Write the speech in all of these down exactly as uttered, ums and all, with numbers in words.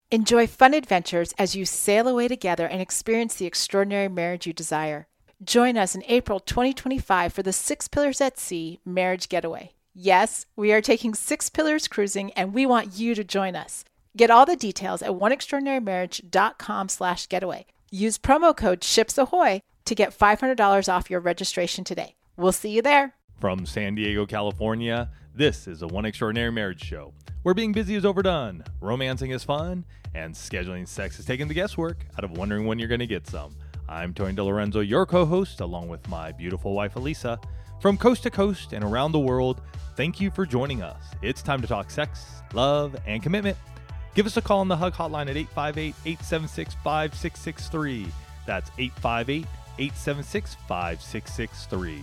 Enjoy fun adventures as you sail away together and experience the extraordinary marriage you desire. Join us in April twenty twenty-five for the Six Pillars at Sea Marriage Getaway. Yes, we are taking Six Pillars cruising, and we want you to join us. Get all the details at oneextraordinarymarriage.com slash getaway. Use promo code SHIPSAHOY to get five hundred dollars off your registration today. We'll see you there. From San Diego, California, this is the One Extraordinary Marriage Show, where being busy is overdone, romancing is fun, and scheduling sex is taking the guesswork out of wondering when you're going to get some. I'm Tony DeLorenzo, your co-host, along with my beautiful wife, Elisa. From coast to coast and around the world, thank you for joining us. It's time to talk sex, love, and commitment. Give us a call on the Hug Hotline at eight five eight, eight seven six, five six six three. That's eight five eight, eight seven six, five six six three.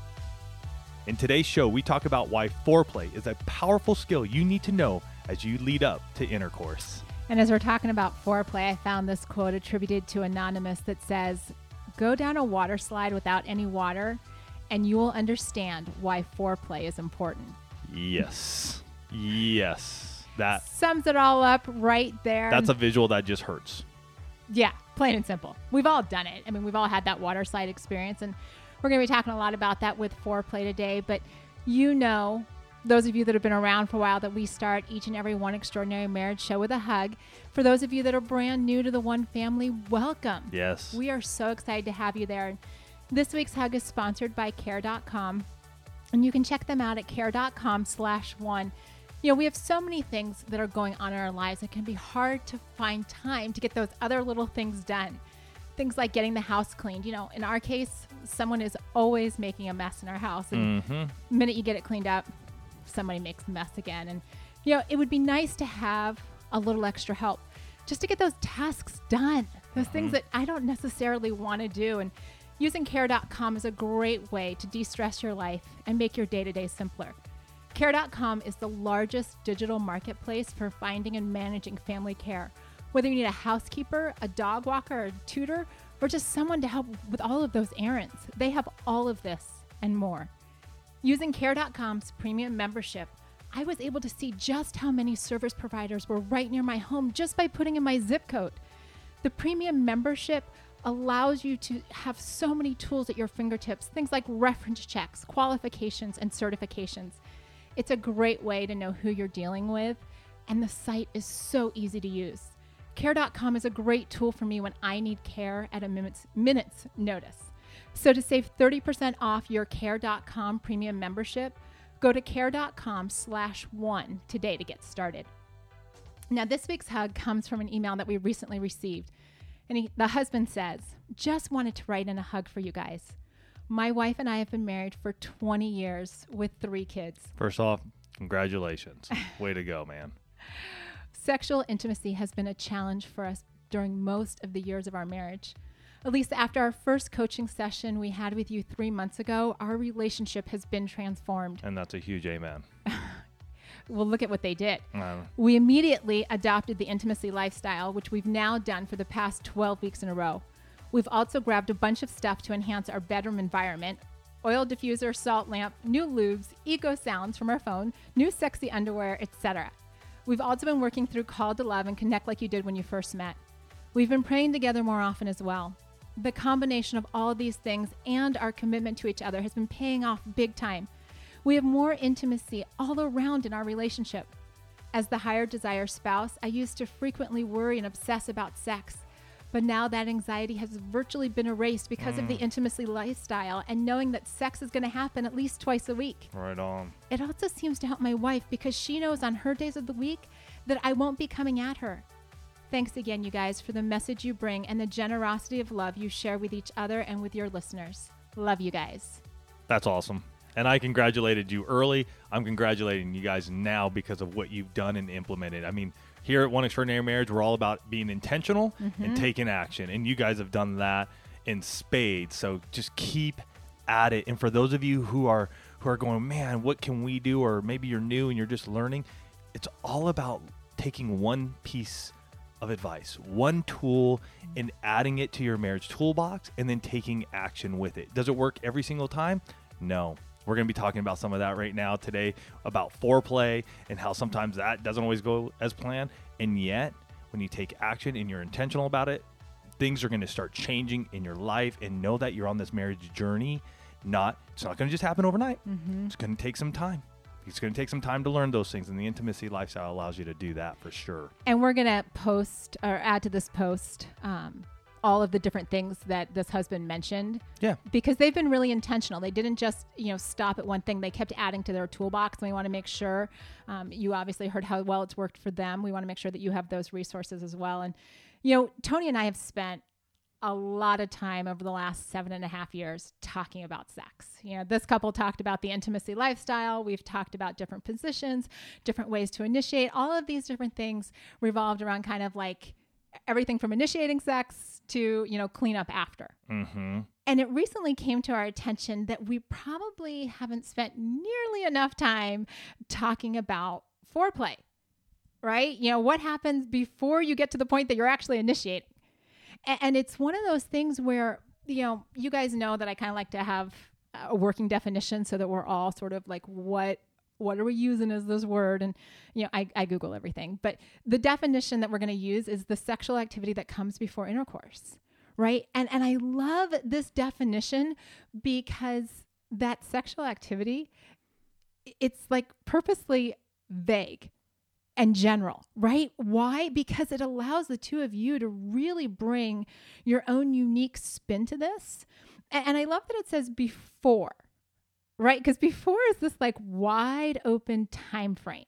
In today's show, we talk about why foreplay is a powerful skill you need to know as you lead up to intercourse. And as we're talking about foreplay, I found this quote attributed to Anonymous that says, "Go down a water slide without any water, and you will understand why foreplay is important." Yes. Yes. That sums it all up right there. That's a visual that just hurts. Yeah, plain and simple. We've all done it. I mean, we've all had that water slide experience, and we're going to be talking a lot about that with foreplay today. But you know, those of you that have been around for a while, that we start each and every One Extraordinary Marriage show with a hug. For those of you that are brand new to the One family, welcome. Yes. We are so excited to have you there. This week's hug is sponsored by care dot com, and you can check them out at care dot com slash one. You know, we have so many things that are going on in our lives. It can be hard to find time to get those other little things done. Things like getting the house cleaned. You know, in our case, someone is always making a mess in our house. And mm-hmm. the minute you get it cleaned up, somebody makes a mess again. And, you know, it would be nice to have a little extra help just to get those tasks done. Those mm-hmm. things that I don't necessarily want to do. And using care dot com is a great way to de-stress your life and make your day-to-day simpler. care dot com is the largest digital marketplace for finding and managing family care. Whether you need a housekeeper, a dog walker, a tutor, or just someone to help with all of those errands, they have all of this and more. Using care dot com's premium membership, I was able to see just how many service providers were right near my home just by putting in my zip code. The premium membership allows you to have so many tools at your fingertips, things like reference checks, qualifications, and certifications. It's a great way to know who you're dealing with, and the site is so easy to use. care dot com is a great tool for me when I need care at a minute's, minute's notice. So to save thirty percent off your care dot com premium membership, go to care dot com slash one today to get started. Now, this week's hug comes from an email that we recently received. And he, the husband says, "Just wanted to write in a hug for you guys. My wife and I have been married for twenty years with three kids." First off, congratulations. Way to go, man. "Sexual intimacy has been a challenge for us during most of the years of our marriage. At least after our first coaching session we had with you three months ago, our relationship has been transformed." And that's a huge amen. Well, look at what they did. Uh, We immediately adopted the intimacy lifestyle, which we've now done for the past twelve weeks in a row. We've also grabbed a bunch of stuff to enhance our bedroom environment: oil diffuser, salt lamp, new lubes, eco sounds from our phone, new sexy underwear, et cetera. We've also been working through Call to Love and Connect like you did when you first met. We've been praying together more often as well. The combination of all of these things and our commitment to each other has been paying off big time. We have more intimacy all around in our relationship. As the higher desire spouse, I used to frequently worry and obsess about sex. But now that anxiety has virtually been erased because mm. of the intimacy lifestyle and knowing that sex is going to happen at least twice a week. Right on. It also seems to help my wife because she knows on her days of the week that I won't be coming at her. Thanks again, you guys, for the message you bring and the generosity of love you share with each other and with your listeners. Love you guys. That's awesome. And I congratulated you early. I'm congratulating you guys now because of what you've done and implemented. I mean, here at One Extraordinary Marriage, we're all about being intentional mm-hmm. and taking action. And you guys have done that in spades. So just keep at it. And for those of you who are who are going, man, what can we do? Or maybe you're new and you're just learning. It's all about taking one piece of advice, one tool, and adding it to your marriage toolbox and then taking action with it. Does it work every single time? No. We're going to be talking about some of that right now today, about foreplay and how sometimes that doesn't always go as planned. And yet when you take action and you're intentional about it, things are going to start changing in your life. And know that you're on this marriage journey. Not, it's not going to just happen overnight. Mm-hmm. It's going to take some time. It's going to take some time to learn those things, and the intimacy lifestyle allows you to do that for sure. And we're going to post or add to this post um, all of the different things that this husband mentioned. Yeah. Because they've been really intentional. They didn't just, you know, stop at one thing. They kept adding to their toolbox. And we want to make sure, um, you obviously heard how well it's worked for them. We want to make sure that you have those resources as well. And, you know, Tony and I have spent a lot of time over the last seven and a half years talking about sex. You know, this couple talked about the intimacy lifestyle. We've talked about different positions, different ways to initiate. All of these different things revolved around kind of like everything from initiating sex to, you know, clean up after. Mm-hmm. And it recently came to our attention that we probably haven't spent nearly enough time talking about foreplay, right? You know, what happens before you get to the point that you're actually initiating? And it's one of those things where, you know, you guys know that I kind of like to have a working definition so that we're all sort of like, what, what are we using as this word? And, you know, I, I Google everything, but the definition that we're going to use is the sexual activity that comes before intercourse, right? And, and I love this definition because that sexual activity, it's like purposely vague and general, right? Why? Because it allows the two of you to really bring your own unique spin to this. And, and I love that it says before, right? Because before is this like wide open time frame,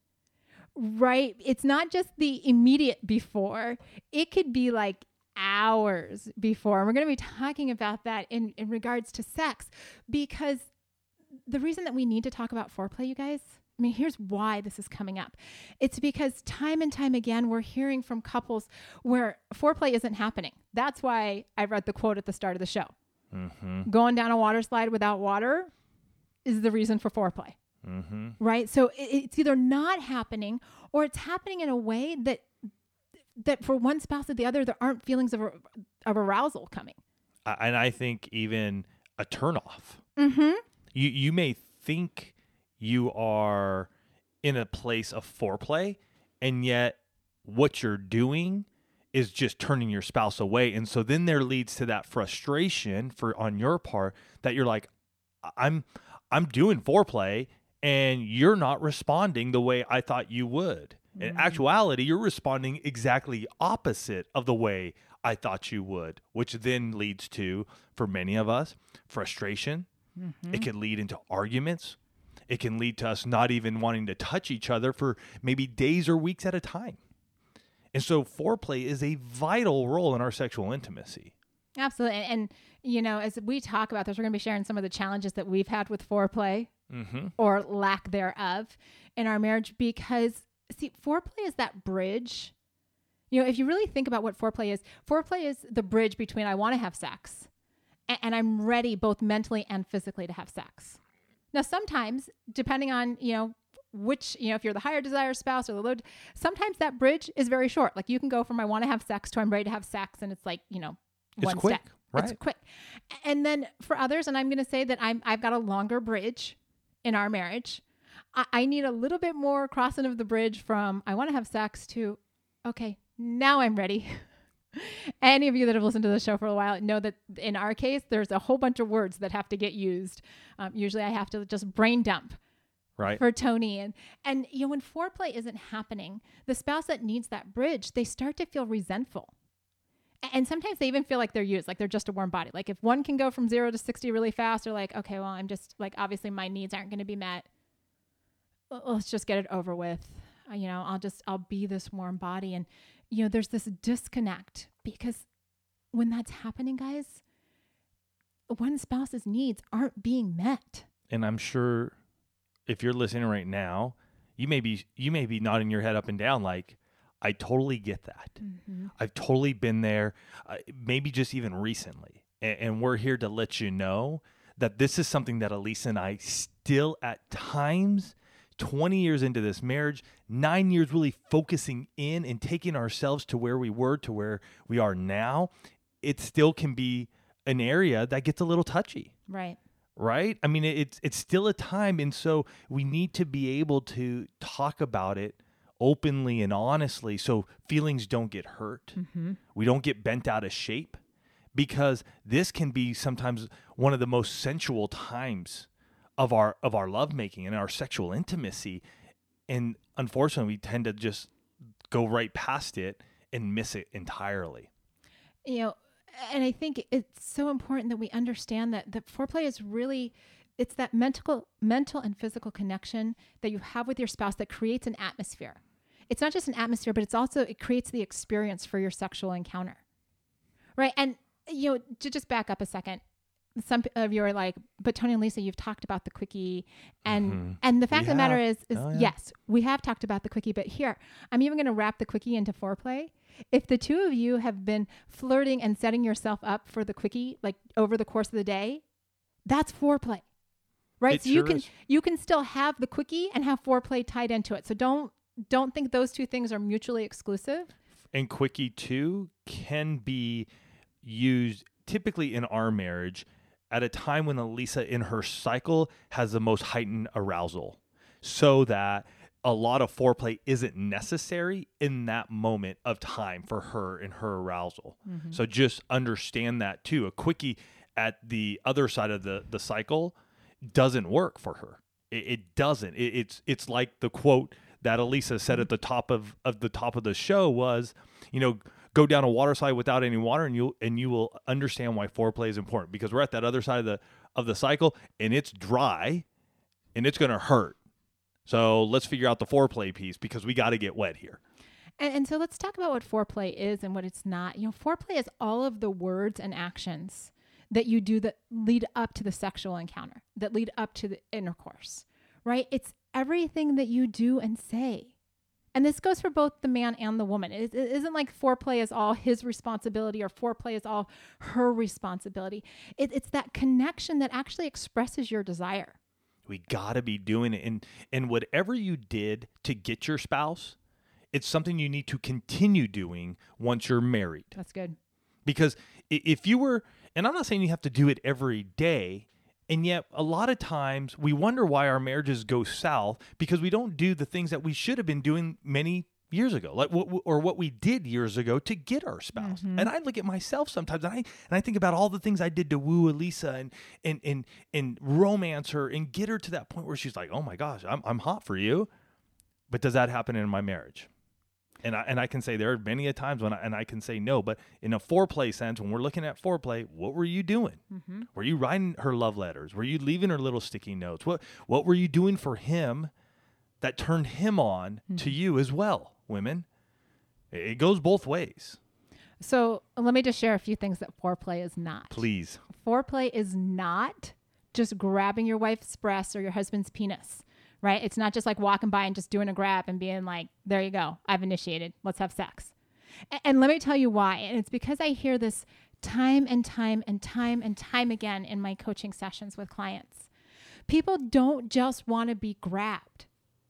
right? It's not just the immediate before. It could be like hours before. And we're going to be talking about that in, in regards to sex, because the reason that we need to talk about foreplay, you guys, I mean, here's why this is coming up. It's because time and time again, we're hearing from couples where foreplay isn't happening. That's why I read the quote at the start of the show. Mm-hmm. Going down a water slide without water is the reason for foreplay, mm-hmm. right? So it, it's either not happening or it's happening in a way that that for one spouse or the other, there aren't feelings of, of arousal coming. Uh, and I think even a turnoff. Mm-hmm. You, you may think you are in a place of foreplay, and yet what you're doing is just turning your spouse away. And so then there leads to that frustration for on your part that you're like, I'm I'm doing foreplay and you're not responding the way I thought you would. Mm-hmm. In actuality, you're responding exactly opposite of the way I thought you would, which then leads to, for many of us, frustration. Mm-hmm. It can lead into arguments. It can lead to us not even wanting to touch each other for maybe days or weeks at a time. And so foreplay is a vital role in our sexual intimacy. Absolutely. And, and you know, as we talk about this, we're going to be sharing some of the challenges that we've had with foreplay mm-hmm. or lack thereof in our marriage, because, see, foreplay is that bridge. You know, if you really think about what foreplay is, foreplay is the bridge between I want to have sex and, and I'm ready both mentally and physically to have sex. Now, sometimes, depending on, you know, which, you know, if you're the higher desire spouse or the low, sometimes that bridge is very short. Like you can go from I want to have sex to I'm ready to have sex. And it's like, you know, it's one quick, step. right? It's quick. And then for others, and I'm going to say that I'm, I've got a longer bridge in our marriage. I, I need a little bit more crossing of the bridge from I want to have sex to, okay, now I'm ready. Any of you that have listened to the show for a while know that in our case, there's a whole bunch of words that have to get used. Um, usually I have to just brain dump right. for Tony. And, and, you know, when foreplay isn't happening, the spouse that needs that bridge, they start to feel resentful. And sometimes they even feel like they're used, like they're just a warm body. Like if one can go from zero to sixty really fast, they're like, okay, well, I'm just like, obviously my needs aren't going to be met. Let's just get it over with. You know, I'll just, I'll be this warm body. And, you know, there's this disconnect because when that's happening, guys, one spouse's needs aren't being met. And I'm sure if you're listening right now, you may be, you may be nodding your head up and down like, I totally get that. Mm-hmm. I've totally been there, uh, maybe just even recently. And, and we're here to let you know that this is something that Elisa and I still at times, twenty years into this marriage, nine years really focusing in and taking ourselves to where we were to where we are now, it still can be an area that gets a little touchy. Right. Right? I mean, it's it's still a time. And so we need to be able to talk about it openly and honestly so feelings don't get hurt. Mm-hmm. We don't get bent out of shape, because this can be sometimes one of the most sensual times of our of our lovemaking and our sexual intimacy. And unfortunately, we tend to just go right past it and miss it entirely. You know, and I think it's so important that we understand that that foreplay is really, it's that mental, mental and physical connection that you have with your spouse that creates an atmosphere. It's not just an atmosphere, but it's also, it creates the experience for your sexual encounter. Right. And, you know, to just back up a second, some of you are like, but Tony and Lisa, you've talked about the quickie. And Mm-hmm. and the fact We of the matter have. is, is Oh, yeah. yes, we have talked about the quickie, but here, I'm even going to wrap the quickie into foreplay. If the two of you have been flirting and setting yourself up for the quickie, like over the course of the day, that's foreplay, right? It so you sure can is. you can still have the quickie and have foreplay tied into it. So don't don't think those two things are mutually exclusive. And quickie too can be used typically in our marriage at a time when Elisa in her cycle has the most heightened arousal, so that a lot of foreplay isn't necessary in that moment of time for her and her arousal. Mm-hmm. So just understand that too. A quickie at the other side of the, the cycle doesn't work for her. It, it doesn't. It, it's it's like the quote that Elisa said at the top of, of the top of the show was, you know, go down a water slide without any water, and you and you will understand why foreplay is important, because we're at that other side of the of the cycle and it's dry and it's going to hurt. So let's figure out the foreplay piece, because we got to get wet here. And, and so let's talk about what foreplay is and what it's not. You know, foreplay is all of the words and actions that you do that lead up to the sexual encounter, that lead up to the intercourse, right? It's everything that you do and say. And this goes for both the man and the woman. It, it isn't like foreplay is all his responsibility or foreplay is all her responsibility. It, it's that connection that actually expresses your desire. We got to be doing it. And, and whatever you did to get your spouse, it's something you need to continue doing once you're married. That's good. Because i- if you were, and I'm not saying you have to do it every day, and yet a lot of times we wonder why our marriages go south, because we don't do the things that we should have been doing many years ago, like what, or what we did years ago to get our spouse. Mm-hmm. And I look at myself sometimes, and I and I think about all the things I did to woo Elisa and and and and romance her and get her to that point where she's like, "Oh my gosh, I'm I'm hot for you." But does that happen in my marriage? And I and I can say there are many a times when I, and I can say no, but in a foreplay sense, when we're looking at foreplay, what were you doing? Mm-hmm. Were you writing her love letters? Were you leaving her little sticky notes? What what were you doing for him that turned him on Mm-hmm. to you as well, women? It it goes both ways. So let me just share a few things that foreplay is not. Please. Foreplay is not just grabbing your wife's breast or your husband's penis, right? It's not just like walking by and just doing a grab and being like, there you go, I've initiated, let's have sex. And, and let me tell you why. And it's because I hear this time and time and time and time again in my coaching sessions with clients. People don't just want to be grabbed.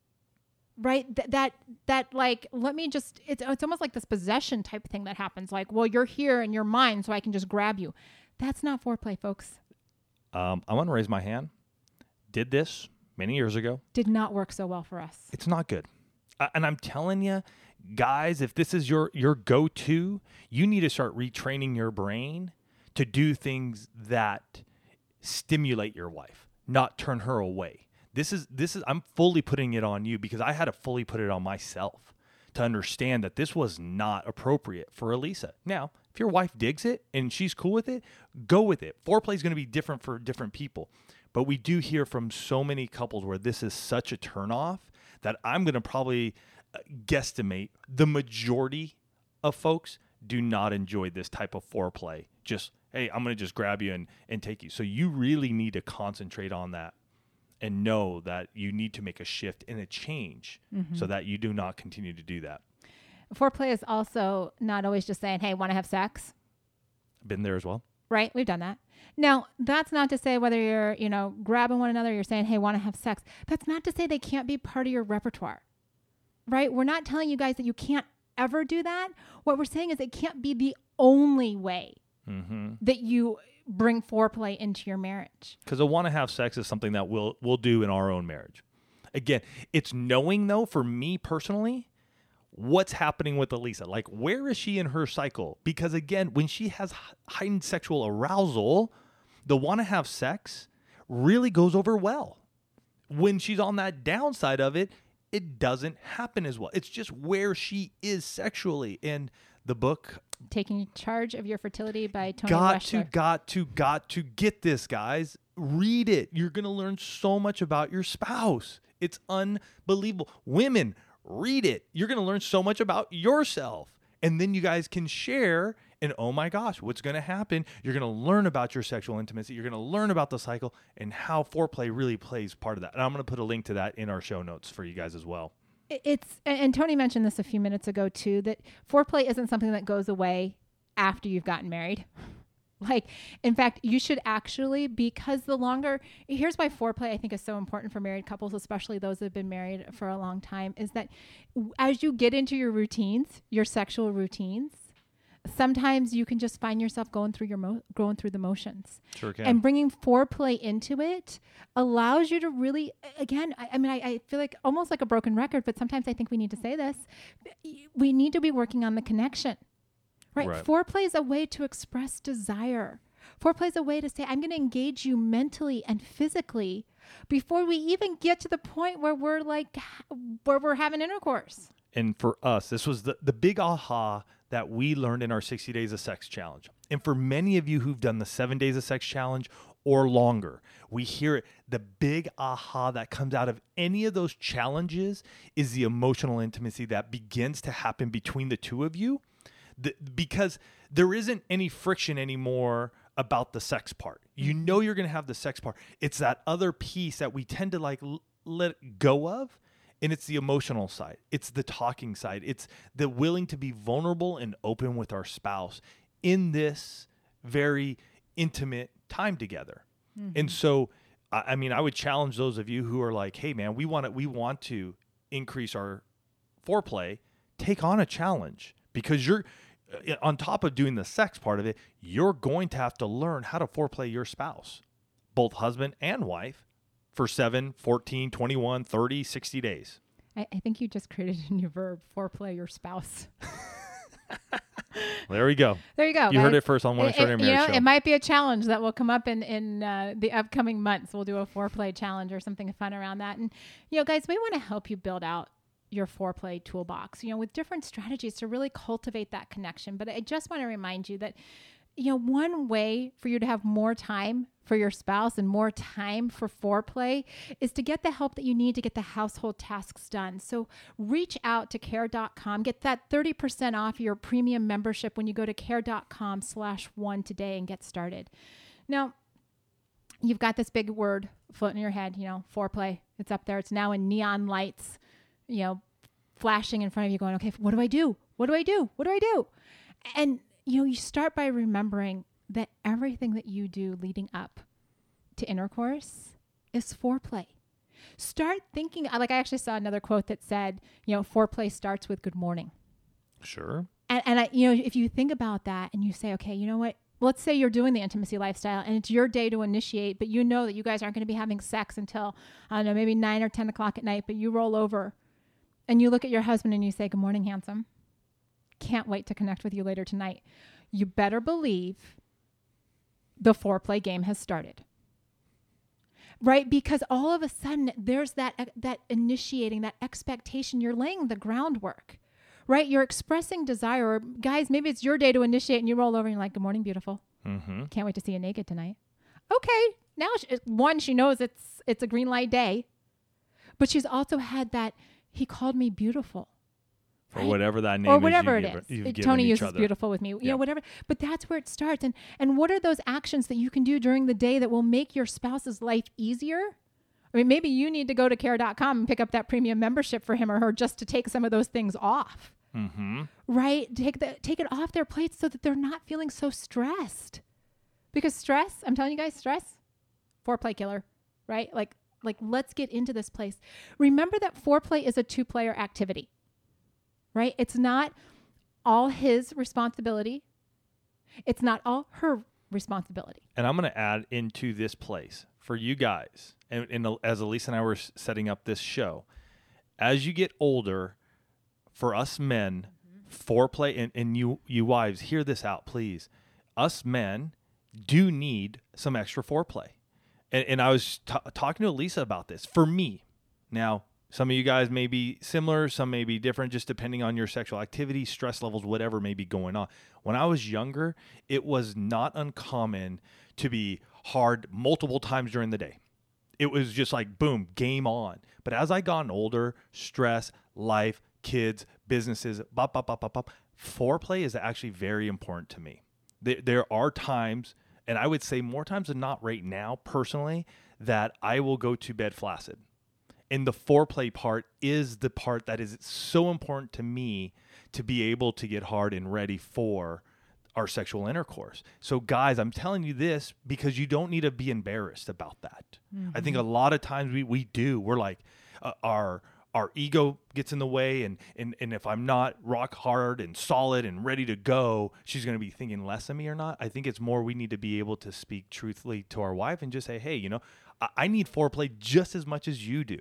Right? Th- that, that like, let me just, it's, it's almost like this possession type thing that happens. Like, well, you're here and you're mine, so I can just grab you. That's not foreplay, folks. Um, I want to raise my hand. Did this many years ago. Did not work so well for us. It's not good. Uh, and I'm telling you, guys, if this is your, your go-to, you need to start retraining your brain to do things that stimulate your wife, not turn her away. This is, this is, I'm fully putting it on you, because I had to fully put it on myself to understand that this was not appropriate for Elisa. Now, if your wife digs it and she's cool with it, go with it. Foreplay is going to be different for different people. But we do hear from so many couples where this is such a turnoff that I'm going to probably guesstimate the majority of folks do not enjoy this type of foreplay. Just, hey, I'm going to just grab you and, and take you. So you really need to concentrate on that and know that you need to make a shift and a change mm-hmm. so that you do not continue to do that. Foreplay is also not always just saying, hey, want to have sex? Been there as well. Right? We've done that. Now, that's not to say whether you're, you know, grabbing one another, you're saying, hey, want to have sex. That's not to say they can't be part of your repertoire. Right? We're not telling you guys that you can't ever do that. What we're saying is it can't be the only way mm-hmm. that you bring foreplay into your marriage. Because a want to have sex is something that we'll we'll do in our own marriage. Again, it's knowing, though, for me personally, what's happening with Elisa? Like, where is she in her cycle? Because again, when she has heightened sexual arousal, the want to have sex really goes over well. When she's on that downside of it, it doesn't happen as well. It's just where she is sexually. And the book, Taking Charge of Your Fertility by Tony got Weschler. to, got to, got to get this, guys. Read it. You're going to learn so much about your spouse. It's unbelievable. Women, read it. You're going to learn so much about yourself. And then you guys can share. And oh my gosh, what's going to happen? You're going to learn about your sexual intimacy. You're going to learn about the cycle and how foreplay really plays part of that. And I'm going to put a link to that in our show notes for you guys as well. It's, and Tony mentioned this a few minutes ago too, that foreplay isn't something that goes away after you've gotten married. Like, in fact, you should actually, because the longer, here's why foreplay I think is so important for married couples, especially those that have been married for a long time, is that as you get into your routines, your sexual routines, sometimes you can just find yourself going through your mo- going through the motions. Sure can. And bringing foreplay into it allows you to really, again, I, I mean, I, I feel like almost like a broken record, but sometimes I think we need to say this. We need to be working on the connection. Right? Right. Foreplay is a way to express desire. Foreplay is a way to say, I'm going to engage you mentally and physically before we even get to the point where we're like, where we're having intercourse. And for us, this was the, the big aha that we learned in our sixty days of sex challenge. And for many of you who've done the seven days of sex challenge or longer, we hear it. The big aha that comes out of any of those challenges is the emotional intimacy that begins to happen between the two of you. The, because there isn't any friction anymore about the sex part. You know you're going to have the sex part. It's that other piece that we tend to like l- let go of, and it's the emotional side. It's the talking side. It's the willing to be vulnerable and open with our spouse in this very intimate time together. Mm-hmm. And so, I, I mean, I would challenge those of you who are like, hey, man, we want to, we want to increase our foreplay. Take on a challenge. Because you're, on top of doing the sex part of it, you're going to have to learn how to foreplay your spouse, both husband and wife, for seven, fourteen, twenty-one, thirty, sixty days. I, I think you just created a new verb, foreplay your spouse. There we go. There you go. You guys. heard it first on One Extraordinary it, Marriage you know, Show. It might be a challenge that will come up in, in uh, the upcoming months. We'll do a foreplay challenge or something fun around that. And, you know, guys, we want to help you build out your foreplay toolbox, you know, with different strategies to really cultivate that connection. But I just want to remind you that, you know, one way for you to have more time for your spouse and more time for foreplay is to get the help that you need to get the household tasks done. So reach out to care dot com, get that thirty percent off your premium membership when you go to care dot com slash one today and get started. Now, you've got this big word floating in your head, you know, foreplay. It's up there. It's now in neon lights, you know, flashing in front of you going, okay, what do I do? What do I do? What do I do? And, you know, you start by remembering that everything that you do leading up to intercourse is foreplay. Start thinking, like I actually saw another quote that said, you know, foreplay starts with good morning. Sure. And, and I, you know, if you think about that and you say, okay, you know what? Let's say you're doing the intimacy lifestyle and it's your day to initiate, but you know that you guys aren't going to be having sex until, I don't know, maybe nine or ten o'clock at night, but you roll over and you look at your husband and you say, good morning, handsome. Can't wait to connect with you later tonight. You better believe the foreplay game has started. Right? Because all of a sudden there's that, that initiating, that expectation. You're laying the groundwork. Right? You're expressing desire. Or guys, maybe it's your day to initiate and you roll over and you're like, good morning, beautiful. Mm-hmm. Can't wait to see you naked tonight. Okay. Now, she, one, she knows it's it's a green light day. But she's also had that, he called me beautiful. Or right? whatever that name or is. whatever you've it given, is. you've It, given Tony each uses other. beautiful with me. You Yeah. know, whatever. But that's where it starts. And and what are those actions that you can do during the day that will make your spouse's life easier? I mean, maybe you need to go to care dot com and pick up that premium membership for him or her just to take some of those things off. Mm-hmm. Right? Take the take it off their plates so that they're not feeling so stressed. Because stress, I'm telling you guys, stress, foreplay killer, right? Like, like let's get into this place. Remember that foreplay is a two-player activity, right? It's not all his responsibility. It's not all her responsibility. And I'm going to add into this place for you guys, and, and as Elisa and I were setting up this show, as you get older, for us men, mm-hmm. foreplay, and, and you, you wives, hear this out, please. Us men do need some extra foreplay. And, and I was t- talking to Elisa about this. For me, now, some of you guys may be similar, some may be different, just depending on your sexual activity, stress levels, whatever may be going on. When I was younger, it was not uncommon to be hard multiple times during the day. It was just like, boom, game on. But as I gotten older, stress, life, kids, businesses, bop, bop, bop, bop, bop, foreplay is actually very important to me. There, there are times, and I would say more times than not right now, personally, that I will go to bed flaccid. And the foreplay part is the part that is so important to me to be able to get hard and ready for our sexual intercourse. So guys, I'm telling you this because you don't need to be embarrassed about that. Mm-hmm. I think a lot of times we, we do. We're like, uh, our our ego gets in the way. And, and, and if I'm not rock hard and solid and ready to go, she's going to be thinking less of me or not. I think it's more we need to be able to speak truthfully to our wife and just say, hey, you know, I, I need foreplay just as much as you do.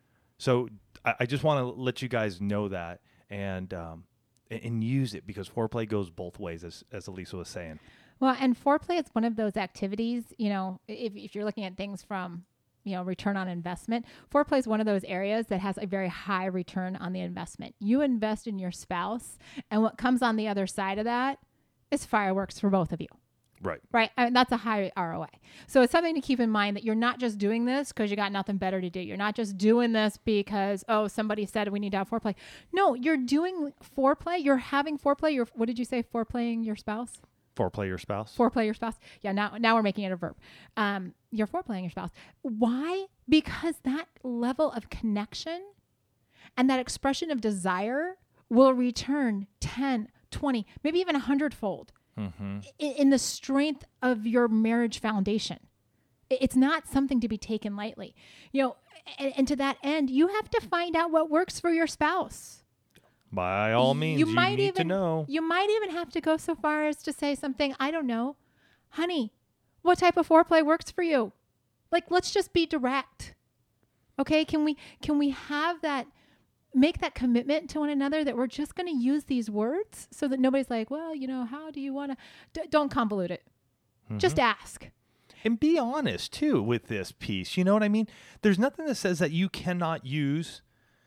So I, I just want to let you guys know that and um, and, and use it because foreplay goes both ways, as, as Elisa was saying. Well, and foreplay is one of those activities, you know, if, if you're looking at things from, you know, return on investment, foreplay is one of those areas that has a very high return on the investment. You invest in your spouse, and what comes on the other side of that is fireworks for both of you. Right. Right. I mean, that's a high R O I. So it's something to keep in mind that you're not just doing this because you got nothing better to do. You're not just doing this because, oh, somebody said we need to have foreplay. No, you're doing foreplay. You're having foreplay. You're, what did you say? Foreplaying your spouse? Foreplay your spouse. Foreplay your spouse. Yeah. Now, now we're making it a verb. Um, you're foreplaying your spouse. Why? Because that level of connection and that expression of desire will return ten, twenty, maybe even a hundredfold. Mm-hmm. In the strength of your marriage foundation. It's not something to be taken lightly. You know, and, and to that end, you have to find out what works for your spouse. By all means, you, you might need even, to know. You might even have to go so far as to say something, I don't know, honey, what type of foreplay works for you? Like, let's just be direct. Okay, can we can we have that make that commitment to one another that we're just going to use these words so that nobody's like, well, you know, how do you want to, D- don't convolute it. Mm-hmm. Just ask. And be honest too with this piece. You know what I mean? There's nothing that says that you cannot use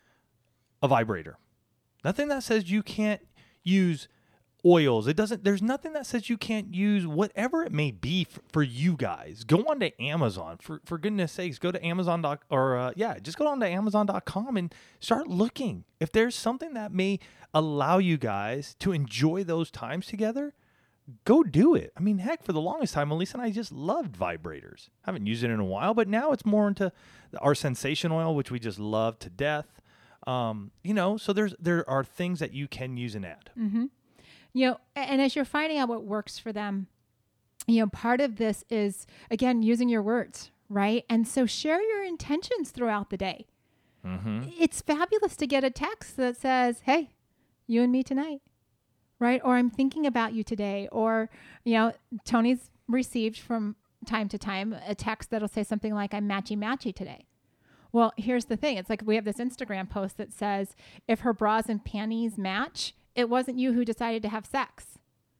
a vibrator. Nothing that says you can't use oils. It doesn't, there's nothing that says you can't use whatever it may be for, for you guys. Go on to Amazon. For for goodness sakes, go to Amazon. Doc, or uh, yeah, just go on to Amazon dot com and start looking. If there's something that may allow you guys to enjoy those times together, go do it. I mean, heck, for the longest time, Elisa and I just loved vibrators. I haven't used it in a while, but now it's more into our sensation oil, which we just love to death. Um, you know, so there's there are things that you can use and add. Mm-hmm. You know, and as you're finding out what works for them, you know, part of this is, again, using your words, right? And so share your intentions throughout the day. Mm-hmm. It's fabulous to get a text that says, hey, you and me tonight, right? Or I'm thinking about you today. Or, you know, Tony's received from time to time a text that'll say something like, I'm matchy-matchy today. Well, here's the thing. It's like we have this Instagram post that says, if her bras and panties match, it wasn't you who decided to have sex,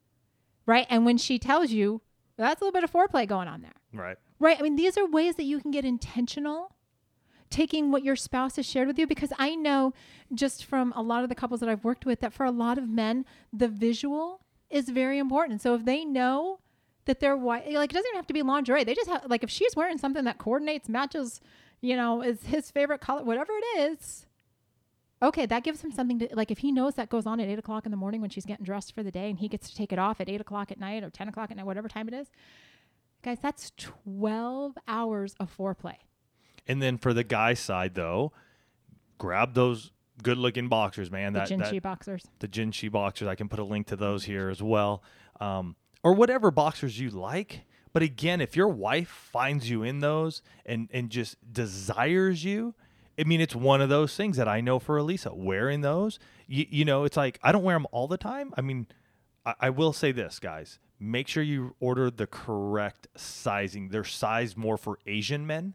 right? And when she tells you, that's a little bit of foreplay going on there. Right. Right. I mean, these are ways that you can get intentional, taking what your spouse has shared with you, because I know just from a lot of the couples that I've worked with that for a lot of men, the visual is very important. So if they know that their wife, like, it doesn't even have to be lingerie. They just have, like, if she's wearing something that coordinates, matches, you know, is his favorite color, whatever it is, okay, that gives him something to, like, if he knows that goes on at eight o'clock in the morning when she's getting dressed for the day and he gets to take it off at eight o'clock at night or ten o'clock at night, whatever time it is, guys, that's twelve hours of foreplay. And then for the guy side, though, grab those good looking boxers, man. The that, Jinshi that, boxers. The Jinshi boxers. I can put a link to those here as well. Um, or whatever boxers you like. But again, if your wife finds you in those and, and just desires you, I mean, it's one of those things that I know for Elisa, wearing those, you, you know, it's like, I don't wear them all the time. I mean, I, I will say this, guys, make sure you order the correct sizing. They're sized more for Asian men.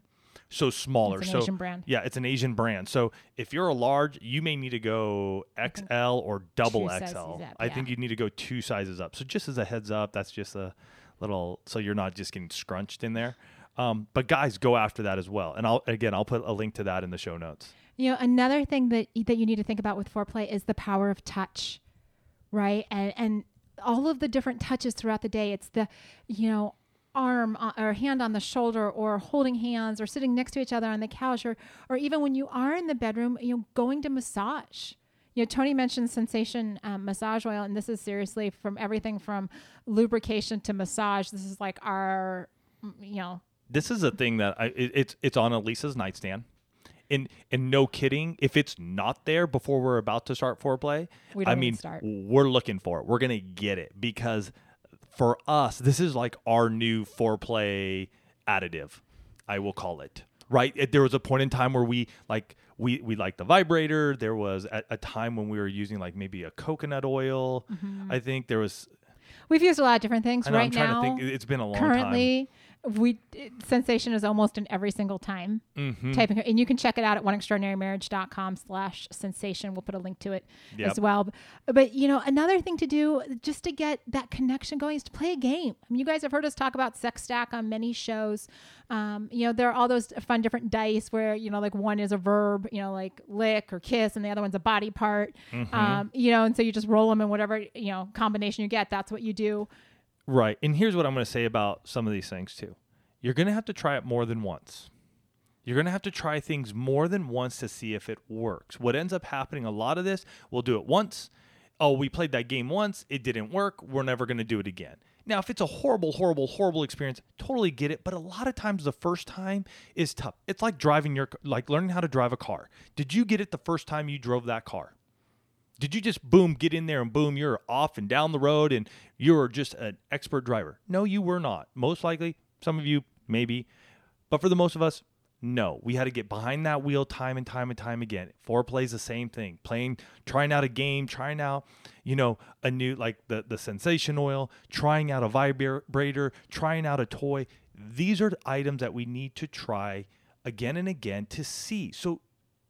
so smaller. It's an so Asian brand. Yeah, it's an Asian brand. So if you're a large, you may need to go X L or double X L. Up, I yeah. think you need to go two sizes up. So just as a heads up, that's just a little, so you're not just getting scrunched in there. Um, but guys, go after that as well. And I'll again, I'll put a link to that in the show notes. You know, another thing that that you need to think about with foreplay is the power of touch, right? And and all of the different touches throughout the day. It's the, you know, arm or hand on the shoulder, or holding hands, or sitting next to each other on the couch, or or even when you are in the bedroom, you know, going to massage. You know, Tony mentioned Sensation um, massage oil, and this is seriously from everything from lubrication to massage. This is like our, you know. This is a thing that I, it, it's it's on Elisa's nightstand, and and no kidding, if it's not there before we're about to start foreplay, we don't I mean, start. We're looking for it. We're gonna get it, because for us, this is like our new foreplay additive, I will call it. Right? It, there was a point in time where we like we we liked the vibrator. There was a, a time when we were using like maybe a coconut oil. Mm-hmm. I think there was. We've used a lot of different things. I know, right I'm trying now, to think. It's been a long currently, time. We Sensation is almost in every single time mm-hmm. typing, and you can check it out at one extraordinary marriage dot com slash sensation. We'll put a link to it yep. as well. But, but you know, another thing to do just to get that connection going is to play a game. I mean, you guys have heard us talk about Sex Stack on many shows. Um, you know, there are all those fun different dice where, you know, like one is a verb, you know, like lick or kiss, and the other one's a body part. Mm-hmm. Um, you know, and so you just roll them, and whatever, you know, combination you get, that's what you do. Right. And here's what I'm going to say about some of these things too. You're going to have to try it more than once. You're going to have to try things more than once to see if it works. What ends up happening, a lot of this, we'll do it once. Oh, we played that game once. It didn't work. We're never going to do it again. Now, if it's a horrible, horrible, horrible experience, totally get it. But a lot of times the first time is tough. It's like driving your, like learning how to drive a car. Did you get it the first time you drove that car? Did you just, boom, get in there and boom, you're off and down the road and you're just an expert driver? No, you were not. Most likely, some of you, maybe. But for the most of us, no. We had to get behind that wheel time and time and time again. Foreplay is the same thing. Playing, trying out a game, trying out, you know, a new, like the, the Sensation oil, trying out a vibrator, trying out a toy. These are items that we need to try again and again to see. So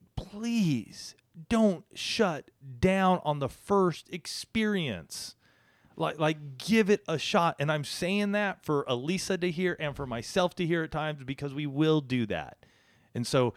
please, don't shut down on the first experience. Like, like, give it a shot. And I'm saying that for Elisa to hear and for myself to hear at times, because we will do that. And so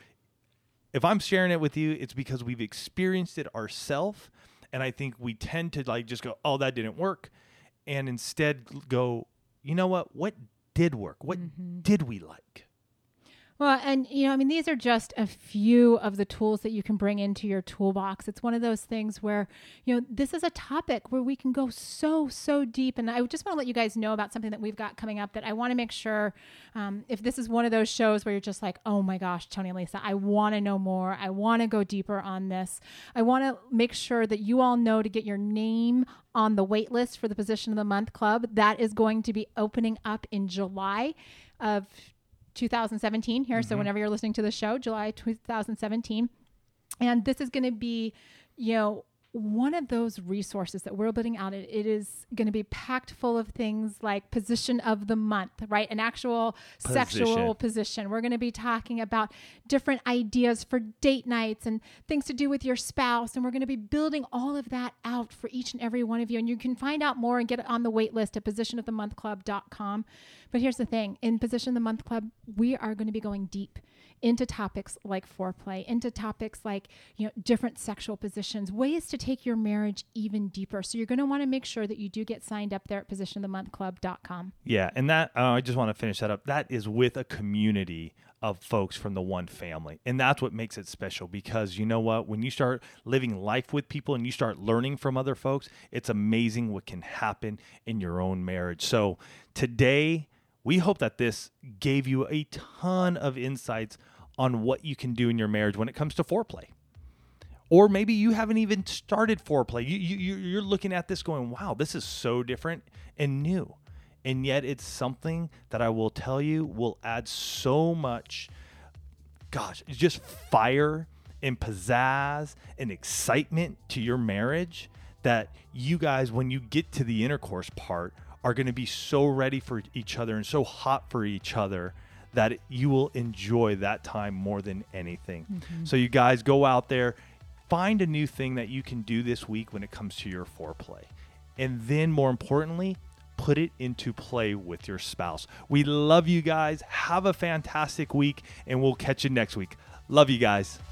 if I'm sharing it with you, it's because we've experienced it ourselves. And I think we tend to like just go, oh, that didn't work. And instead go, you know what? What did work? What mm-hmm. did we like? Well, and, you know, I mean, these are just a few of the tools that you can bring into your toolbox. It's one of those things where, you know, this is a topic where we can go so, so deep. And I just want to let you guys know about something that we've got coming up that I want to make sure, um, if this is one of those shows where you're just like, oh my gosh, Tony and Lisa, I want to know more. I want to go deeper on this. I want to make sure that you all know to get your name on the wait list for the Position of the Month Club. That is going to be opening up in July of two thousand seventeen here. Mm-hmm. So whenever you're listening to the show, July two thousand seventeen. And this is going to be, you know, one of those resources that we're building out. It, it is going to be packed full of things like Position of the Month, right? An actual position. Sexual position. We're going to be talking about different ideas for date nights and things to do with your spouse. And we're going to be building all of that out for each and every one of you. And you can find out more and get on the wait list at position of the month club dot com. But here's the thing. In Position of the Month Club, we are going to be going deep into topics like foreplay, into topics like, you know, different sexual positions, ways to take your marriage even deeper. So you're going to want to make sure that you do get signed up there at position of the month club dot com. Yeah, and that, uh, I just want to finish that up. That is with a community of folks from the one family. And that's what makes it special, because you know what? When you start living life with people and you start learning from other folks, it's amazing what can happen in your own marriage. So today, we hope that this gave you a ton of insights on what you can do in your marriage when it comes to foreplay. Or maybe you haven't even started foreplay. You, you, you're looking at this going, wow, this is so different and new. And yet it's something that I will tell you will add so much, gosh, it's just fire and pizzazz and excitement to your marriage that you guys, when you get to the intercourse part, are going to be so ready for each other and so hot for each other that you will enjoy that time more than anything. Mm-hmm. So you guys go out there, find a new thing that you can do this week when it comes to your foreplay. And then more importantly, put it into play with your spouse. We love you guys. Have a fantastic week, and we'll catch you next week. Love you guys.